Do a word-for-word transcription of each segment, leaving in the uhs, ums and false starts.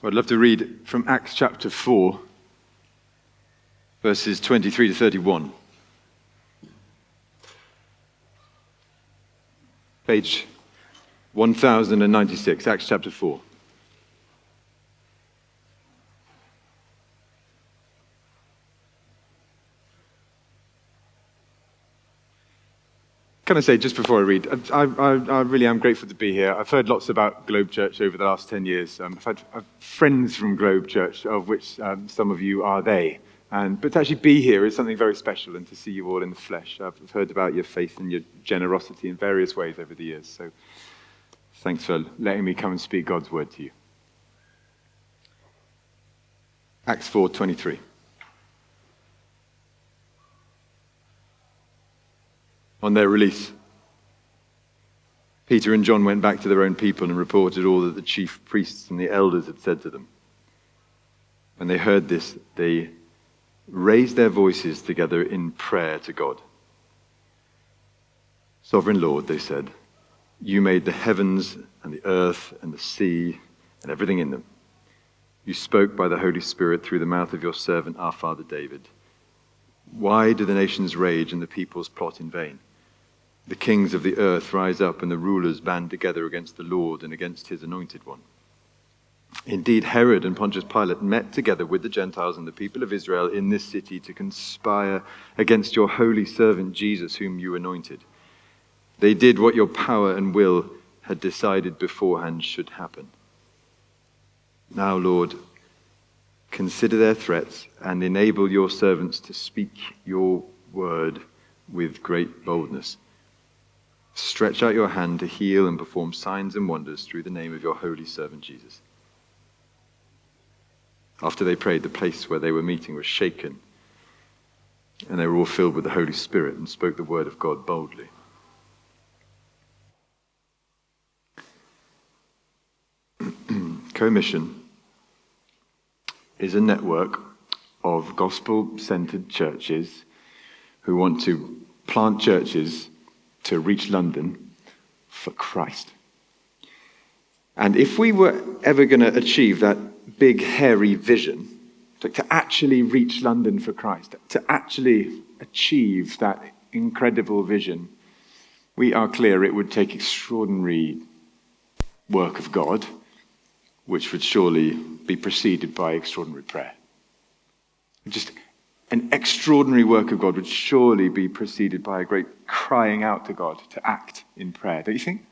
I'd love to read from Acts chapter four, verses twenty-three to thirty-one. Page one thousand ninety-six, Acts chapter four. Can I say, just before I read, I, I, I really am grateful to be here. I've heard lots about Globe Church over the last ten years. Um, I've had I've friends from Globe Church, of which um, some of you are they. And, but to actually be here is something very special, and to see you all in the flesh. I've heard about your faith and your generosity in various ways over the years. So thanks for letting me come and speak God's word to you. Acts four twenty-three. On their release, Peter and John went back to their own people and reported all that the chief priests and the elders had said to them. When they heard this, they raised their voices together in prayer to God. Sovereign Lord, they said, you made the heavens and the earth and the sea and everything in them. You spoke by the Holy Spirit through the mouth of your servant, our father David. Why do the nations rage and the peoples plot in vain? The kings of the earth rise up and the rulers band together against the Lord and against his anointed one. Indeed, Herod and Pontius Pilate met together with the Gentiles and the people of Israel in this city to conspire against your holy servant Jesus, whom you anointed. They did what your power and will had decided beforehand should happen. Now, Lord, consider their threats and enable your servants to speak your word with great boldness. Stretch out your hand to heal and perform signs and wonders through the name of your holy servant Jesus. After they prayed, the place where they were meeting was shaken, and they were all filled with the Holy Spirit and spoke the word of God boldly. Co-Mission is a network of gospel-centered churches who want to plant churches to reach London for Christ. And if we were ever going to achieve that big, hairy vision, to, to actually reach London for Christ, to actually achieve that incredible vision, we are clear it would take extraordinary work of God, which would surely be preceded by extraordinary prayer. Just an extraordinary work of God would surely be preceded by a great crying out to God to act in prayer, don't you think?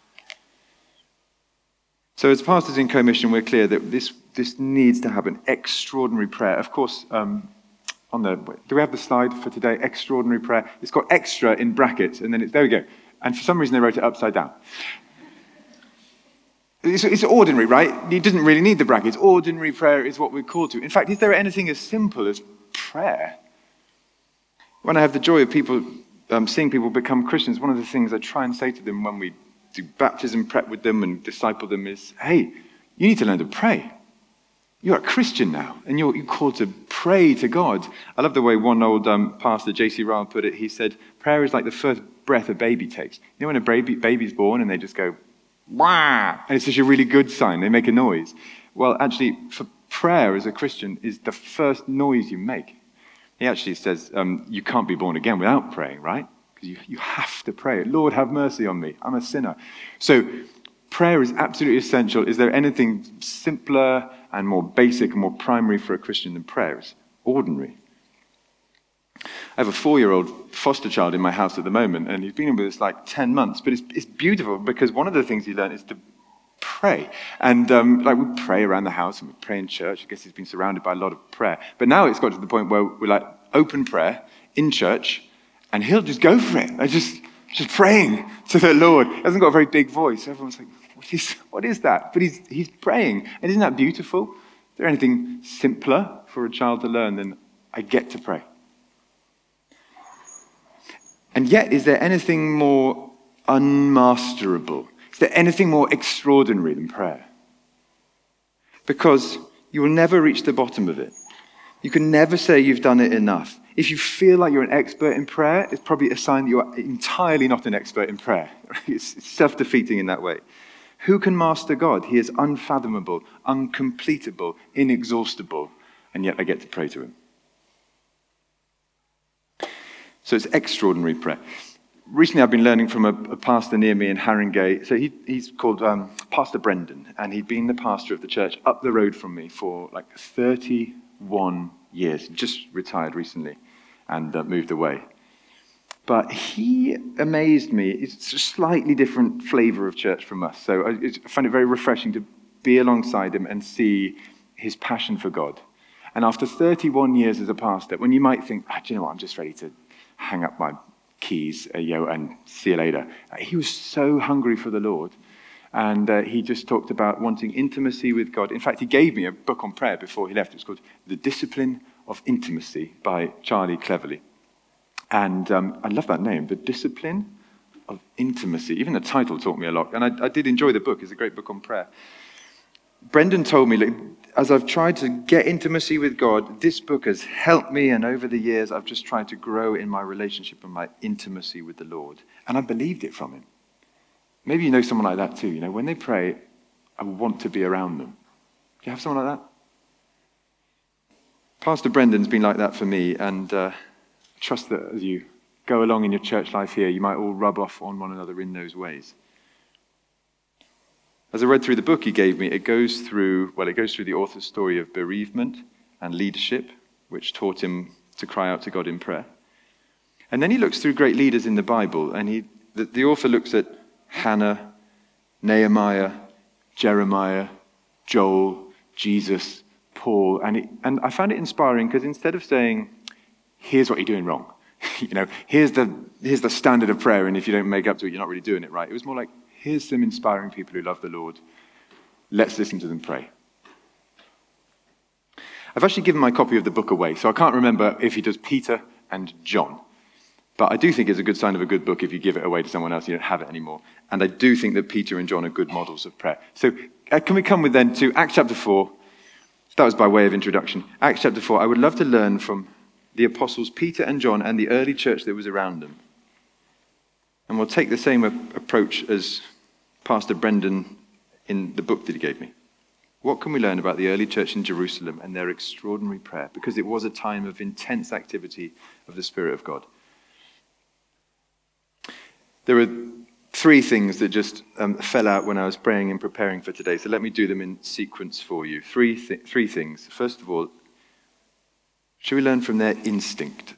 So as pastors in Co-Mission, we're clear that this, this needs to happen. Extraordinary prayer. Of course, um, on the do we have the slide for today? Extraordinary prayer. It's got extra in brackets, and then it's, there we go. And for some reason, they wrote it upside down. It's, it's ordinary, right? It doesn't really need the brackets. Ordinary prayer is what we're called to. In fact, is there anything as simple as prayer? When I have the joy of people, um, seeing people become Christians, one of the things I try and say to them when we do baptism prep with them and disciple them is, hey, you need to learn to pray. You're a Christian now, and you're, you're called to pray to God. I love the way one old um, pastor, J C Ryle, put it. He said, prayer is like the first breath a baby takes. You know when a baby, baby's born and they just go, wah, and it's such a really good sign. They make a noise. Well, actually, for prayer as a Christian is the first noise you make. He actually says um, you can't be born again without praying, right? Because you, you have to pray. Lord, have mercy on me. I'm a sinner. So prayer is absolutely essential. Is there anything simpler and more basic and more primary for a Christian than prayer? It's ordinary. I have a four-year-old foster child in my house at the moment, and he's been with us like ten months. But it's, it's beautiful because one of the things he learned is to pray. And um, like we pray around the house and we pray in church. I guess he's been surrounded by a lot of prayer. But now it's got to the point where we're like open prayer in church, and he'll just go for it. I just just praying to the Lord. He hasn't got a very big voice. Everyone's like, what is, what is that? But he's he's praying. And isn't that beautiful? Is there anything simpler for a child to learn than I get to pray? And yet, is there anything more unmasterable? Is there anything more extraordinary than prayer? Because you will never reach the bottom of it. You can never say you've done it enough. If you feel like you're an expert in prayer, it's probably a sign that you're entirely not an expert in prayer. It's self-defeating in that way. Who can master God? He is unfathomable, uncompletable, inexhaustible, and yet I get to pray to him. So it's extraordinary prayer. Recently I've been learning from a, a pastor near me in Haringey. So he, he's called um, Pastor Brendan, and he'd been the pastor of the church up the road from me for like thirty-one years. Just retired recently and uh, moved away. But he amazed me. It's a slightly different flavour of church from us. So I, I find it very refreshing to be alongside him and see his passion for God. And after thirty-one years as a pastor, when you might think, ah, do you know what, I'm just ready to hang up my keys uh, you know, and see you later. Uh, he was so hungry for the Lord. And uh, he just talked about wanting intimacy with God. In fact, he gave me a book on prayer before he left. It was called The Discipline of Intimacy by Charlie Cleverly. And um, I love that name, The Discipline of Intimacy. Even the title taught me a lot. And I, I did enjoy the book. It's a great book on prayer. Brendan told me, like, as I've tried to get intimacy with God, this book has helped me, and over the years I've just tried to grow in my relationship and my intimacy with the Lord. And I believed it from him. Maybe you know someone like that too. You know, when they pray, I want to be around them. Do you have someone like that? Pastor Brendan's been like that for me, and uh, I trust that as you go along in your church life here, you might all rub off on one another in those ways. As I read through the book he gave me, it goes through, well, it goes through the author's story of bereavement and leadership, which taught him to cry out to God in prayer. And then he looks through great leaders in the Bible, and he, the, the author looks at Hannah, Nehemiah, Jeremiah, Joel, Jesus, Paul, and, it, and I found it inspiring because instead of saying, here's what you're doing wrong, you know, here's the, here's the standard of prayer, and if you don't make up to it, you're not really doing it right. It was more like, here's some inspiring people who love the Lord. Let's listen to them pray. I've actually given my copy of the book away, so I can't remember if he does Peter and John. But I do think it's a good sign of a good book if you give it away to someone else and you don't have it anymore. And I do think that Peter and John are good models of prayer. So uh, can we come with then to Acts chapter four? That was by way of introduction. Acts chapter four, I would love to learn from the apostles Peter and John and the early church that was around them. And we'll take the same approach as Pastor Brendan in the book that he gave me. What can we learn about the early church in Jerusalem and their extraordinary prayer? Because it was a time of intense activity of the Spirit of God. There are three things that just um, fell out when I was praying and preparing for today. So let me do them in sequence for you. Three, th- three things. First of all, should we learn from their instinct?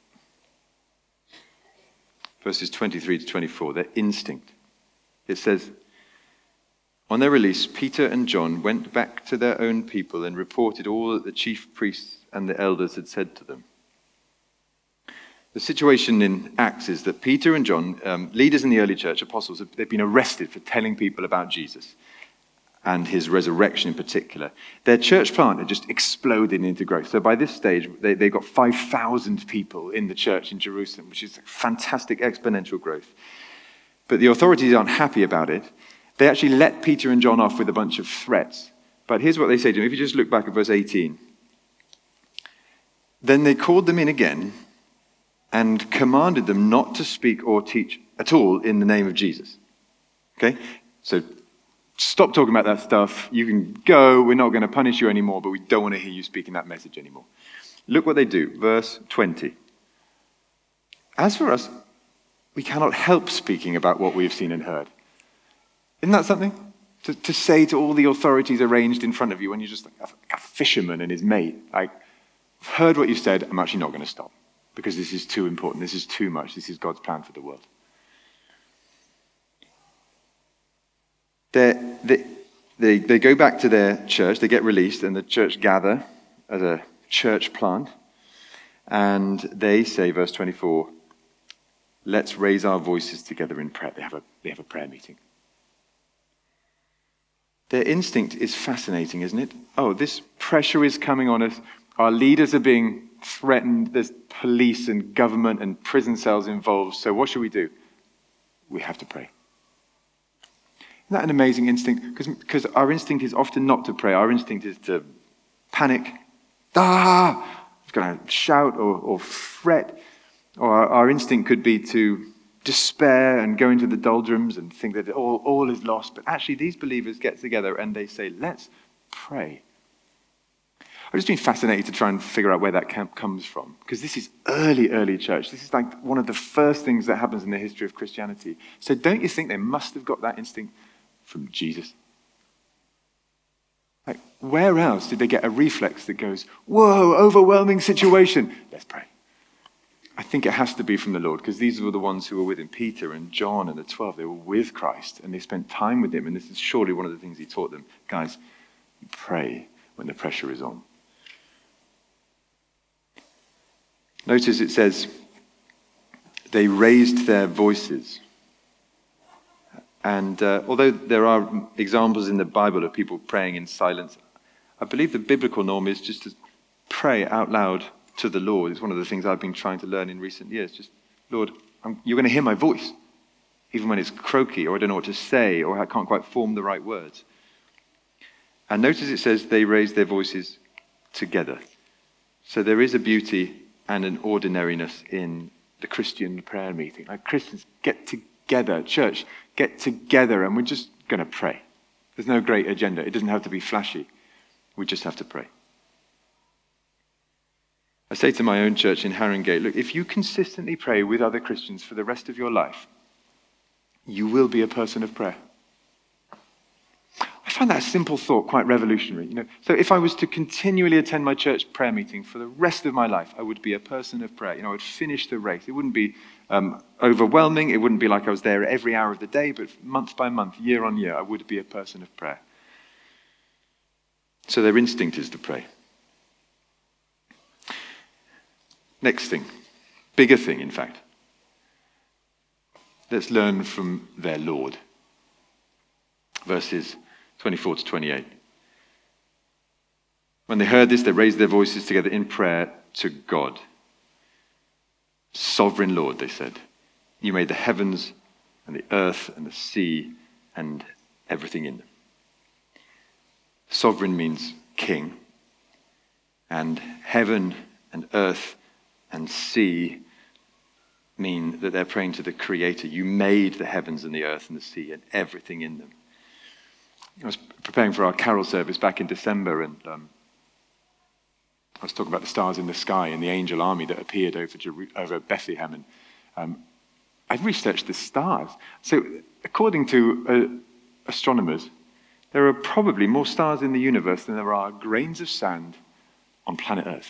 Verses twenty-three to twenty-four, their instinct. It says, on their release, Peter and John went back to their own people and reported all that the chief priests and the elders had said to them. The situation in Acts is that Peter and John, um, leaders in the early church, apostles, they've been arrested for telling people about Jesus and his resurrection in particular. Their church plant had just exploded into growth. So by this stage, they, they got five thousand people in the church in Jerusalem, which is fantastic exponential growth. But the authorities aren't happy about it. They actually let Peter and John off with a bunch of threats. But here's what they say to them. If you just look back at verse eighteen. Then they called them in again and commanded them not to speak or teach at all in the name of Jesus. Okay? So stop talking about that stuff. You can go. We're not going to punish you anymore, but we don't want to hear you speaking that message anymore. Look what they do. Verse twenty. As for us, we cannot help speaking about what we have seen and heard. Isn't that something? To, to say to all the authorities arranged in front of you when you're just like a, like a fisherman and his mate, like, I've heard what you said, I'm actually not going to stop because this is too important, this is too much, this is God's plan for the world. They, they, they go back to their church, they get released, and the church gather as a church plant, and they say, verse twenty-four, let's raise our voices together in prayer. They have a, they have a prayer meeting. Their instinct is fascinating, isn't it? Oh, this pressure is coming on us. Our leaders are being threatened. There's police and government and prison cells involved. So what should we do? We have to pray. Isn't that an amazing instinct? Because our instinct is often not to pray. Our instinct is to panic. Ah! I'm going to shout or, or fret. Or our, our instinct could be to despair and go into the doldrums and think that all, all is lost. But actually, these believers get together and they say, let's pray. I've just been fascinated to try and figure out where that camp comes from, because this is early, early church. This is like one of the first things that happens in the history of Christianity. So don't you think they must have got that instinct from Jesus? Like, where else did they get a reflex that goes, whoa, overwhelming situation, let's pray? I think it has to be from the Lord, because these were the ones who were with him, Peter and John and the twelve. They were with Christ, and they spent time with him, and this is surely one of the things he taught them. Guys, pray when the pressure is on. Notice it says, they raised their voices. And uh, although there are examples in the Bible of people praying in silence, I believe the biblical norm is just to pray out loud to the Lord. It's one of the things I've been trying to learn in recent years. Just, Lord, I'm, you're going to hear my voice, even when it's croaky or I don't know what to say or I can't quite form the right words. And notice it says they raised their voices together. So there is a beauty and an ordinariness in the Christian prayer meeting. Like, Christians get together, church, get together, and we're just going to pray. There's no great agenda. It doesn't have to be flashy. We just have to pray. I say to my own church in Haringey, look, if you consistently pray with other Christians for the rest of your life, you will be a person of prayer. I find that simple thought quite revolutionary. You know, so if I was to continually attend my church prayer meeting for the rest of my life, I would be a person of prayer. You know, I would finish the race. It wouldn't be um, overwhelming. It wouldn't be like I was there every hour of the day, but month by month, year on year, I would be a person of prayer. So their instinct is to pray. Next thing, bigger thing, in fact. Let's learn from their Lord. Verses twenty-four to twenty-eight. When they heard this, they raised their voices together in prayer to God. Sovereign Lord, they said, you made the heavens and the earth and the sea and everything in them. Sovereign means king, and heaven and earth and sea mean that they're praying to the Creator. You made the heavens and the earth and the sea and everything in them. I was preparing for our carol service back in December, and um, I was talking about the stars in the sky and the angel army that appeared over, Jeru- over Bethlehem. And um, I'd researched the stars. So according to uh, astronomers, there are probably more stars in the universe than there are grains of sand on planet Earth.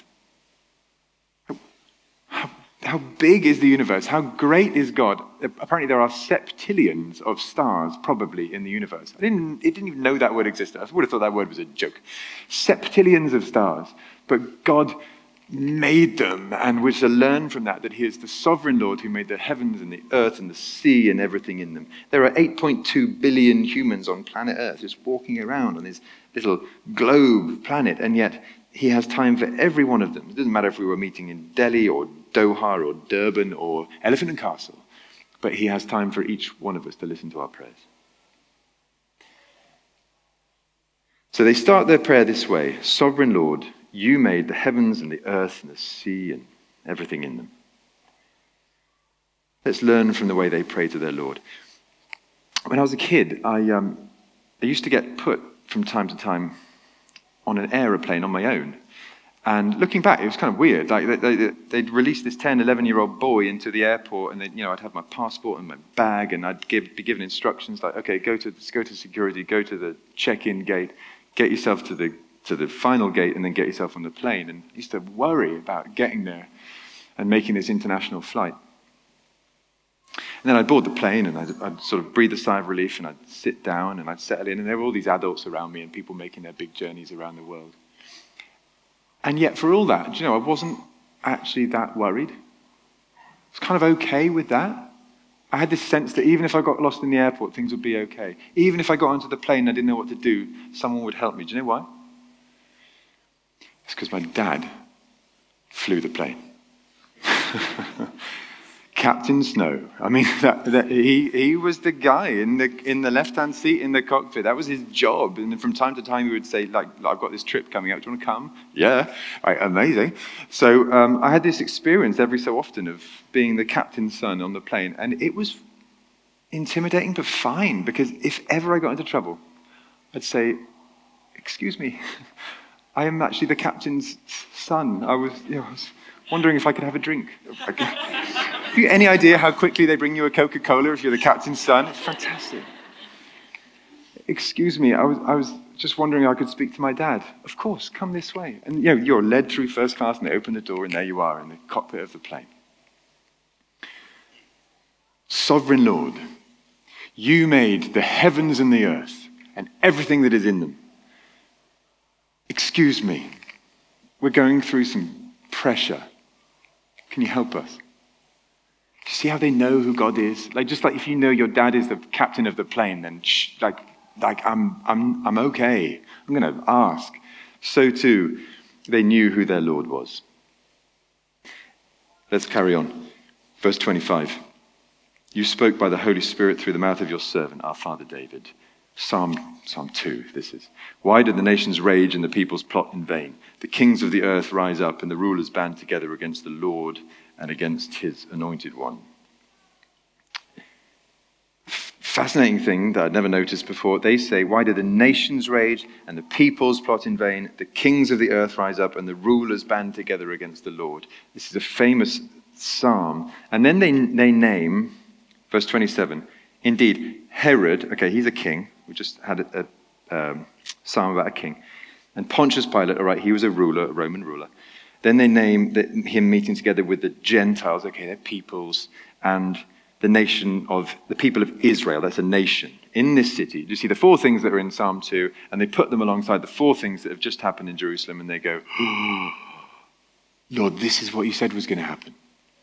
How, how big is the universe? How great is God? Apparently there are septillions of stars probably in the universe. I didn't, I didn't even know that word existed. I would have thought that word was a joke. Septillions of stars. But God made them, and we're to learn from that that he is the sovereign Lord who made the heavens and the earth and the sea and everything in them. There are eight point two billion humans on planet Earth just walking around on this little globe planet, and yet he has time for every one of them. It doesn't matter if we were meeting in Delhi or Doha or Durban or Elephant and Castle, but he has time for each one of us to listen to our prayers. So they start their prayer this way: Sovereign Lord, you made the heavens and the earth and the sea and everything in them. Let's learn from the way they pray to their Lord. When I was a kid, I, um, I used to get put from time to time on an aeroplane on my own. And looking back, it was kind of weird. Like they, they, they'd release this ten, eleven-year-old boy into the airport, and you know, I'd have my passport and my bag, and I'd give, be given instructions like, okay, go to go to security, go to the check-in gate, get yourself to the to the final gate, and then get yourself on the plane. And I used to worry about getting there and making this international flight. And then I'd board the plane, and I'd, I'd sort of breathe a sigh of relief, and I'd sit down, and I'd settle in, and there were all these adults around me and people making their big journeys around the world. And yet, for all that, you know, I wasn't actually that worried. I was kind of okay with that. I had this sense that even if I got lost in the airport, things would be okay. Even if I got onto the plane and I didn't know what to do, someone would help me. Do you know why? It's because my dad flew the plane. Captain Snow. I mean, that, that, he, he was the guy in the in the left-hand seat in the cockpit. That was his job. And from time to time, he would say, like, I've got this trip coming up. Do you want to come? Yeah. Right, amazing. So um, I had this experience every so often of being the captain's son on the plane. And it was intimidating, but fine. Because if ever I got into trouble, I'd say, excuse me, I am actually the captain's son. I was, you know, I was wondering if I could have a drink. Have you any idea how quickly they bring you a Coca-Cola if you're the captain's son? It's fantastic. Excuse me, I was I was just wondering if I could speak to my dad. Of course, come this way. And you know, you're led through first class and they open the door and there you are in the cockpit of the plane. Sovereign Lord, you made the heavens and the earth and everything that is in them. Excuse me, we're going through some pressure. Can you help us? Do you see how they know who God is? Like, just like if you know your dad is the captain of the plane, then shh, like, like I'm, I'm, I'm okay. I'm going to ask. So too, they knew who their Lord was. Let's carry on. Verse twenty-five. You spoke by the Holy Spirit through the mouth of your servant, our father David. Psalm, Psalm two, this is. Why did the nations rage and the peoples plot in vain? The kings of the earth rise up and the rulers band together against the Lord and against his anointed one. Fascinating thing that I'd never noticed before. They say, why do the nations rage and the peoples plot in vain? The kings of the earth rise up and the rulers band together against the Lord. This is a famous psalm. And then they, they name, verse twenty-seven, indeed, Herod, okay, he's a king. We just had a, a um, psalm about a king. And Pontius Pilate, all right, he was a ruler, a Roman ruler. Then they name the, him meeting together with the Gentiles, okay, they're peoples, and the nation of, the people of Israel, that's a nation, in this city. You see the four things that are in Psalm two, and they put them alongside the four things that have just happened in Jerusalem, and they go, oh, Lord, this is what you said was going to happen.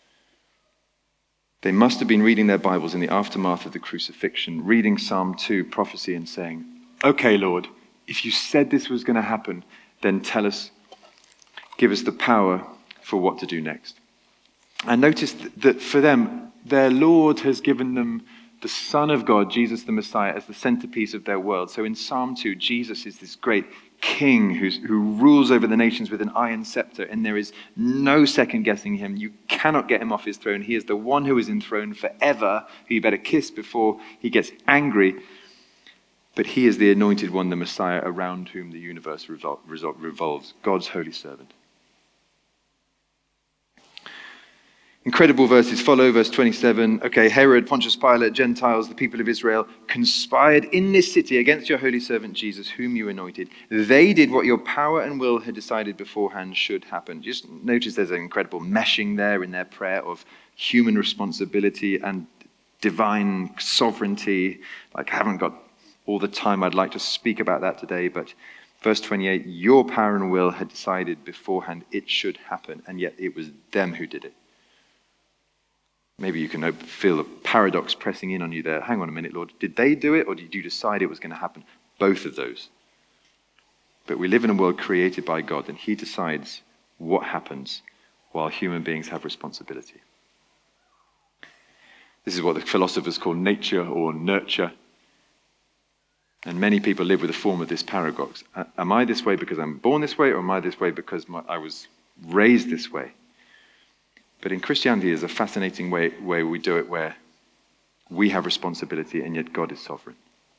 They must have been reading their Bibles in the aftermath of the crucifixion, reading Psalm two, prophecy, and saying, okay, Lord, if you said this was going to happen, then tell us, give us the power for what to do next. And notice that for them, their Lord has given them the Son of God, Jesus the Messiah, as the centerpiece of their world. So in Psalm two, Jesus is this great king who's, who rules over the nations with an iron scepter, and there is no second guessing him. You cannot get him off his throne. He is the one who is enthroned forever, who you better kiss before he gets angry. But he is the anointed one, the Messiah, around whom the universe revol- revol- revolves, God's holy servant. Incredible verses follow, verse twenty-seven. Okay, Herod, Pontius Pilate, Gentiles, the people of Israel, conspired in this city against your holy servant Jesus, whom you anointed. They did what your power and will had decided beforehand should happen. Just notice there's an incredible meshing there in their prayer of human responsibility and divine sovereignty. Like, I haven't got all the time I'd like to speak about that today, but verse twenty-eight, your power and will had decided beforehand it should happen, and yet it was them who did it. Maybe you can feel the paradox pressing in on you there. Hang on a minute, Lord. Did they do it, or did you decide it was going to happen? Both of those. But we live in a world created by God, and he decides what happens while human beings have responsibility. This is what the philosophers call nature or nurture. And many people live with a form of this paradox. Am I this way because I'm born this way, or am I this way because my, I was raised this way? But in Christianity, there's a fascinating way, way we do it where we have responsibility and yet God is sovereign.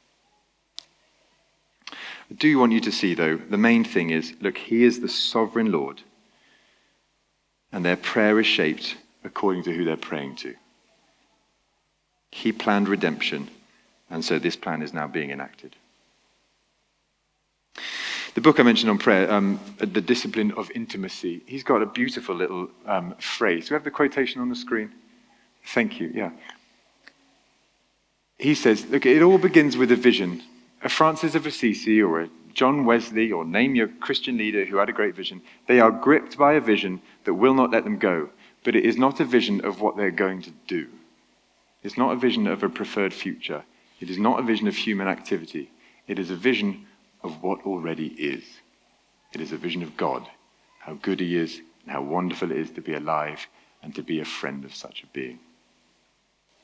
I do want you to see, though, the main thing is, look, he is the sovereign Lord, and their prayer is shaped according to who they're praying to. He planned redemption, and so this plan is now being enacted. The book I mentioned on prayer, um, The Discipline of Intimacy, he's got a beautiful little um, phrase. Do we have the quotation on the screen? Thank you, yeah. He says, look, it all begins with a vision. A Francis of Assisi or a John Wesley, or name your Christian leader who had a great vision, they are gripped by a vision that will not let them go. But it is not a vision of what they're going to do. It's not a vision of a preferred future. It is not a vision of human activity. It is a vision of what already is. It is a vision of God, how good he is, and how wonderful it is to be alive and to be a friend of such a being.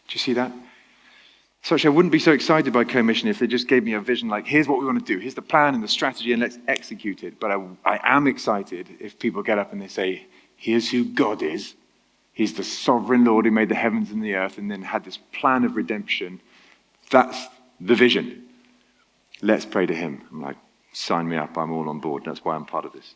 Do you see that? So actually, I wouldn't be so excited by commission if they just gave me a vision like, here's what we want to do, here's the plan and the strategy, and let's execute it. But I, I am excited if people get up and they say, here's who God is. He's the sovereign Lord who made the heavens and the earth and then had this plan of redemption. That's the vision. Let's pray to him. I'm like, sign me up, I'm all on board. That's why I'm part of this.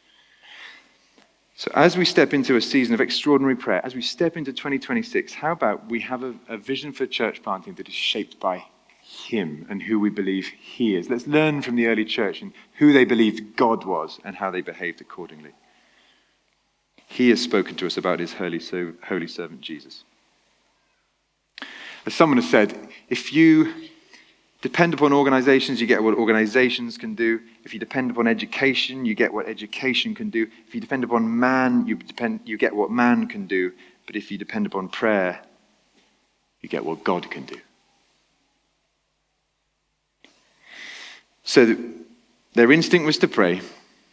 So as we step into a season of extraordinary prayer, as we step into twenty twenty-six, how about we have a, a vision for church planting that is shaped by him and who we believe he is. Let's learn from the early church and who they believed God was and how they behaved accordingly. He has spoken to us about his holy, so, holy servant Jesus. As someone has said, if you depend upon organizations, you get what organizations can do. If you depend upon education, you get what education can do. If you depend upon man, you depend you get what man can do. But if you depend upon prayer, you get what God can do. So their instinct was to pray.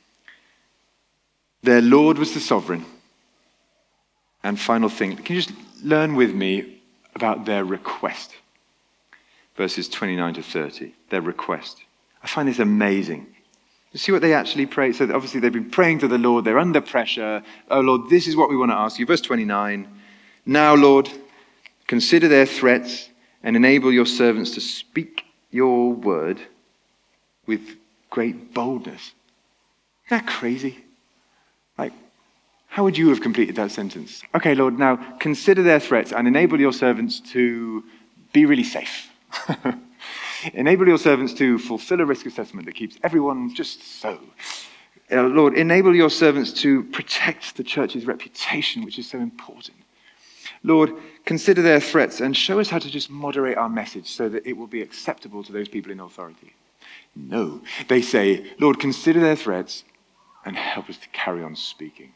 Their Lord was the sovereign. And final thing, can you just learn with me about their request? Verses twenty-nine to thirty, their request. I find this amazing. You see what they actually pray? So obviously they've been praying to the Lord. They're under pressure. Oh, Lord, this is what we want to ask you. Verse twenty-nine. Now, Lord, consider their threats and enable your servants to speak your word with great boldness. Isn't that crazy? Like, how would you have completed that sentence? Okay, Lord, now consider their threats and enable your servants to be really safe. Enable your servants to fulfill a risk assessment that keeps everyone just so. Uh, Lord, enable your servants to protect the church's reputation, which is so important. Lord, consider their threats and show us how to just moderate our message so that it will be acceptable to those people in authority. No, they say, Lord, consider their threats and help us to carry on speaking.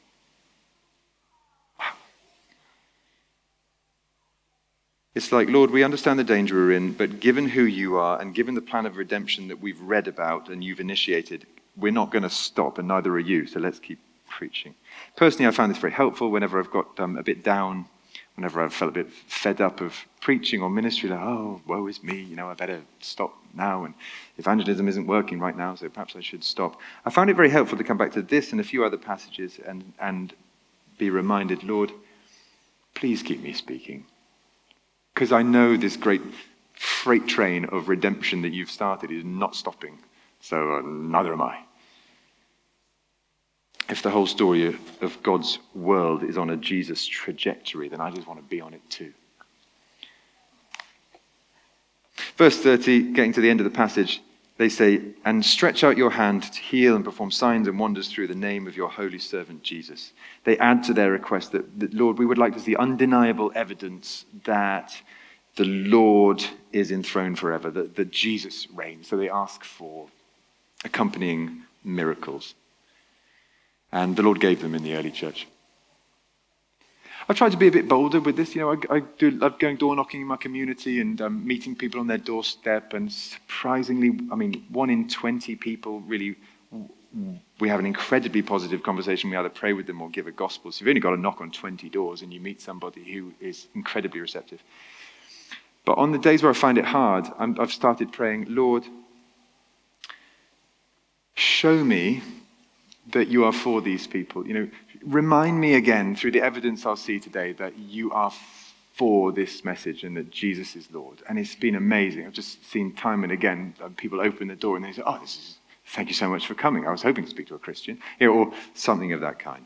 It's like, Lord, we understand the danger we're in, but given who you are and given the plan of redemption that we've read about and you've initiated, we're not going to stop, and neither are you, so let's keep preaching. Personally, I found this very helpful whenever I've got um, a bit down, whenever I've felt a bit fed up of preaching or ministry, like, oh, woe is me, you know, I better stop now, and evangelism isn't working right now, so perhaps I should stop. I found it very helpful to come back to this and a few other passages and, and be reminded, Lord, please keep me speaking. Because I know this great freight train of redemption that you've started is not stopping. So uh, neither am I. If the whole story of God's world is on a Jesus trajectory, then I just want to be on it too. Verse thirty, getting to the end of the passage, they say, and stretch out your hand to heal and perform signs and wonders through the name of your holy servant Jesus. They add to their request that, that, Lord, we would like to see undeniable evidence that the Lord is enthroned forever, that, that Jesus reigns. So they ask for accompanying miracles. And the Lord gave them in the early church. I've tried to be a bit bolder with this. You know, I, I do love going door knocking in my community and um, meeting people on their doorstep. And surprisingly, I mean, one in twenty people really, we have an incredibly positive conversation. We either pray with them or give a gospel. So you've only got to knock on twenty doors and you meet somebody who is incredibly receptive. But on the days where I find it hard, I'm, I've started praying, Lord, show me that you are for these people. You know, remind me again through the evidence I'll see today that you are for this message and that Jesus is Lord. And it's been amazing. I've just seen time and again people open the door and they say, oh, this is, thank you so much for coming. I was hoping to speak to a Christian, you know, or something of that kind.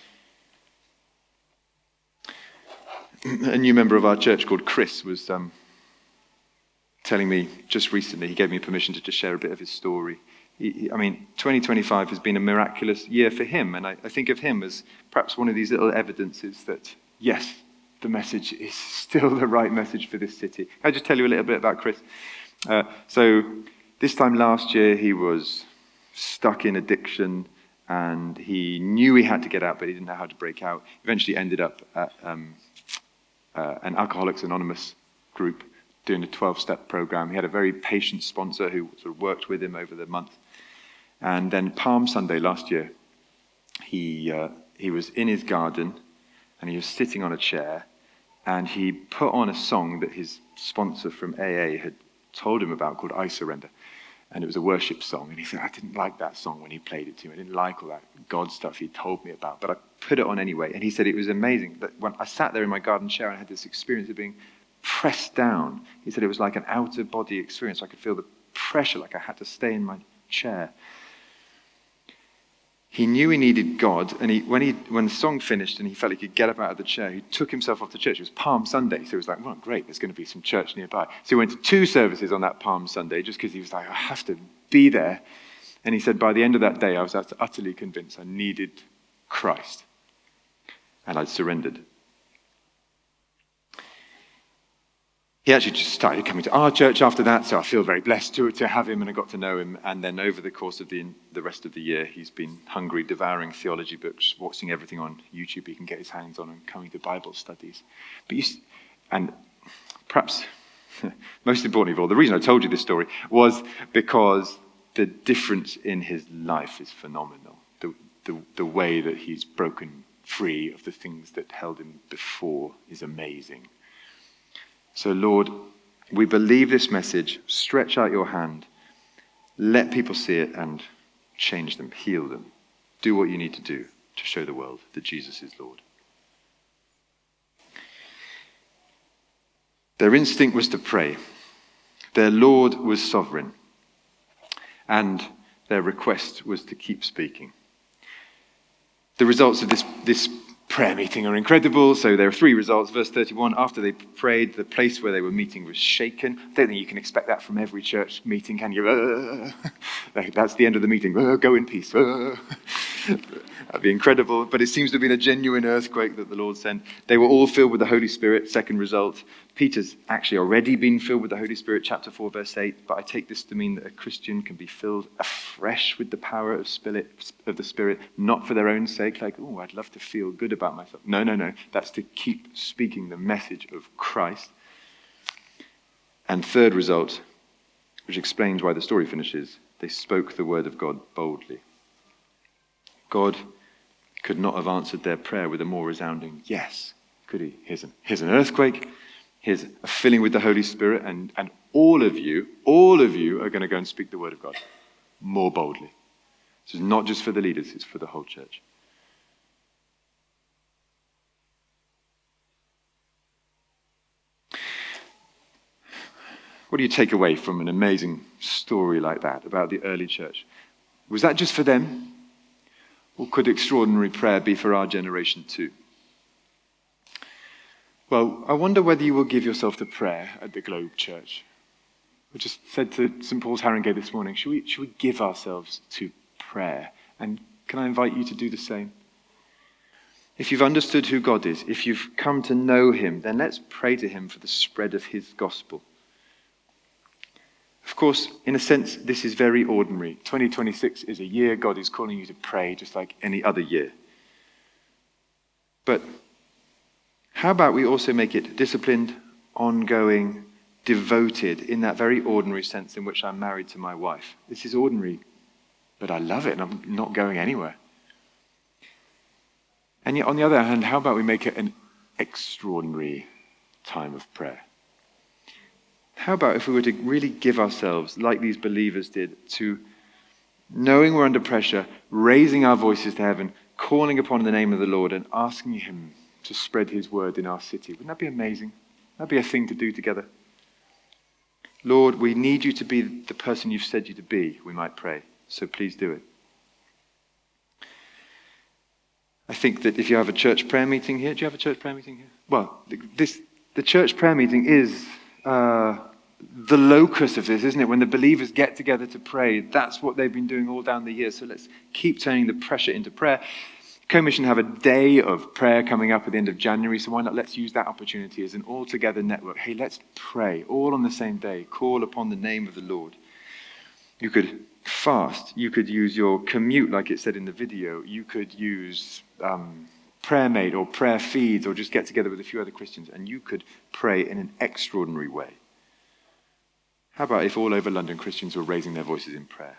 A new member of our church called Chris was um, telling me just recently, he gave me permission to just share a bit of his story. He, I mean, twenty twenty-five has been a miraculous year for him, and I, I think of him as perhaps one of these little evidences that, yes, the message is still the right message for this city. Can I just tell you a little bit about Chris? Uh, so this time last year, he was stuck in addiction, and he knew he had to get out, but he didn't know how to break out. Eventually ended up at um, uh, an Alcoholics Anonymous group doing a twelve-step program. He had a very patient sponsor who sort of worked with him over the month. And then Palm Sunday last year, he uh, he was in his garden, and he was sitting on a chair, and he put on a song that his sponsor from A A had told him about called I Surrender. And it was a worship song. And he said, I didn't like that song when he played it to me. I didn't like all that God stuff he told me about. But I put it on anyway. And he said it was amazing. That when I sat there in my garden chair and I had this experience of being pressed down. He said it was like an out-of-body experience. I could feel the pressure, like I had to stay in my chair. He knew he needed God, and he, when he when the song finished and he felt he could get up out of the chair, he took himself off to church. It was Palm Sunday, so he was like, well, great, there's going to be some church nearby. So he went to two services on that Palm Sunday just because he was like, I have to be there. And he said, by the end of that day, I was utterly convinced I needed Christ, and I'd surrendered. He actually just started coming to our church after that, so I feel very blessed to, to have him, and I got to know him. And then over the course of the the rest of the year, he's been hungry, devouring theology books, watching everything on YouTube he can get his hands on, and coming to Bible studies. But you, and perhaps most importantly of all, the reason I told you this story was because the difference in his life is phenomenal. The, the, the way that he's broken free of the things that held him before is amazing. So, Lord, we believe this message. Stretch out your hand. Let people see it and change them, heal them. Do what you need to do to show the world that Jesus is Lord. Their instinct was to pray. Their Lord was sovereign. And their request was to keep speaking. The results of this, this prayer meeting are incredible. So there are three results. Verse thirty-one, after they prayed, the place where they were meeting was shaken. I don't think you can expect that from every church meeting, can you? Uh, that's the end of the meeting. Uh, go in peace. Uh. That'd be incredible. But it seems to have been a genuine earthquake that the Lord sent. They were all filled with the Holy Spirit. Second result. Peter's actually already been filled with the Holy Spirit, chapter four, verse eight. But I take this to mean that a Christian can be filled afresh with the power of spirit, of the Spirit, not for their own sake, like, oh, I'd love to feel good about myself. No, no, no. That's to keep speaking the message of Christ. And third result, which explains why the story finishes, they spoke the word of God boldly. God could not have answered their prayer with a more resounding yes, could he? Here's an, here's an earthquake. Here's a filling with the Holy Spirit, and, and all of you, all of you are going to go and speak the word of God more boldly. This is not just for the leaders, it's for the whole church. What do you take away from an amazing story like that about the early church? Was that just for them? Or could extraordinary prayer be for our generation too? Well, I wonder whether you will give yourself to prayer at the Globe Church. I just said to Saint Paul's Haringey this morning, should we, should we give ourselves to prayer? And can I invite you to do the same? If you've understood who God is, if you've come to know him, then let's pray to him for the spread of his gospel. Of course, in a sense, this is very ordinary. twenty twenty-six is a year God is calling you to pray just like any other year. But how about we also make it disciplined, ongoing, devoted in that very ordinary sense in which I'm married to my wife? This is ordinary, but I love it and I'm not going anywhere. And yet, on the other hand, how about we make it an extraordinary time of prayer? How about if we were to really give ourselves, like these believers did, to knowing we're under pressure, raising our voices to heaven, calling upon the name of the Lord and asking him to spread his word in our city? Wouldn't that be amazing? That'd be a thing to do together. Lord, we need you to be the person you've said you to be, we might pray. So please do it. I think that if you have a church prayer meeting here, do you have a church prayer meeting here? Well, this the church prayer meeting is uh, the locus of this, isn't it? When the believers get together to pray, that's what they've been doing all down the year. So let's keep turning the pressure into prayer. Co-Mission have a day of prayer coming up at the end of January, so why not let's use that opportunity as an all-together network. Hey, let's pray all on the same day. Call upon the name of the Lord. You could fast. You could use your commute, like it said in the video. You could use um, PrayerMate or prayer feeds, or just get together with a few other Christians, and you could pray in an extraordinary way. How about if all over London Christians were raising their voices in prayer?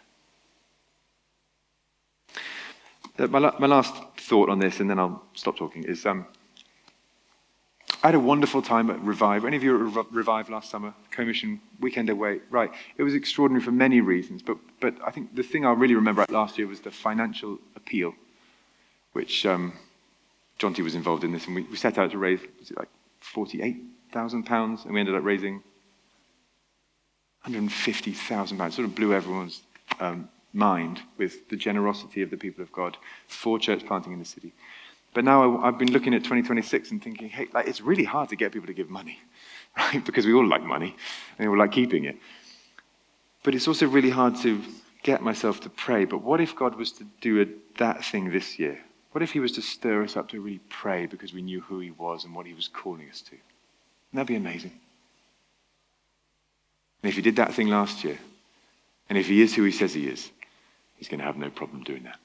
My, my last thought on this, and then I'll stop talking, is um, I had a wonderful time at Revive. Any of you were at Revive last summer? Commission weekend away. Right. It was extraordinary for many reasons, but but I think the thing I really remember last year was the financial appeal, which um, John T was involved in this, and we, we set out to raise, was it like forty-eight thousand pounds, and we ended up raising one hundred fifty thousand pounds. Sort of blew everyone's um, mind with the generosity of the people of God for church planting in the city. But now I, I've been looking at twenty twenty-six and thinking, hey, like, it's really hard to get people to give money, right? Because we all like money and we all like keeping it. But it's also really hard to get myself to pray. But what if God was to do a, that thing this year? What if he was to stir us up to really pray because we knew who he was and what he was calling us to? Wouldn't that be amazing? And if he did that thing last year, and if he is who he says he is, he's going to have no problem doing that.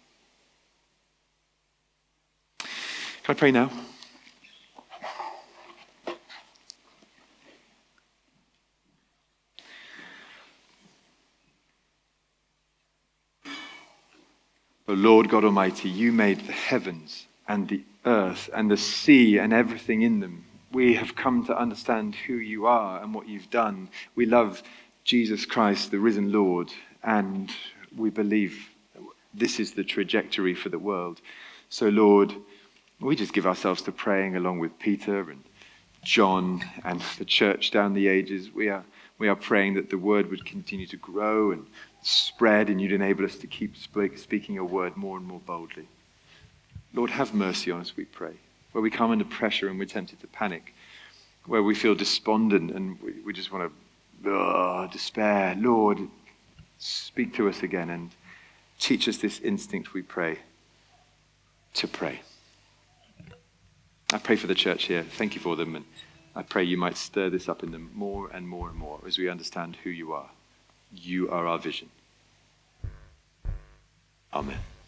Can I pray now? O Lord God Almighty, you made the heavens and the earth and the sea and everything in them. We have come to understand who you are and what you've done. We love Jesus Christ, the risen Lord, and we believe this is the trajectory for the world. So, Lord, we just give ourselves to praying along with Peter and John and the church down the ages. We are, we are praying that the word would continue to grow and spread, and you'd enable us to keep speaking your word more and more boldly. Lord, have mercy on us, we pray. Where we come under pressure and we're tempted to panic, where we feel despondent and we, we just want to uh, despair. Lord, speak to us again and teach us this instinct, we pray, to pray. I pray for the church here. Thank you for them, and I pray you might stir this up in them more and more and more as we understand who you are. You are our vision. Amen.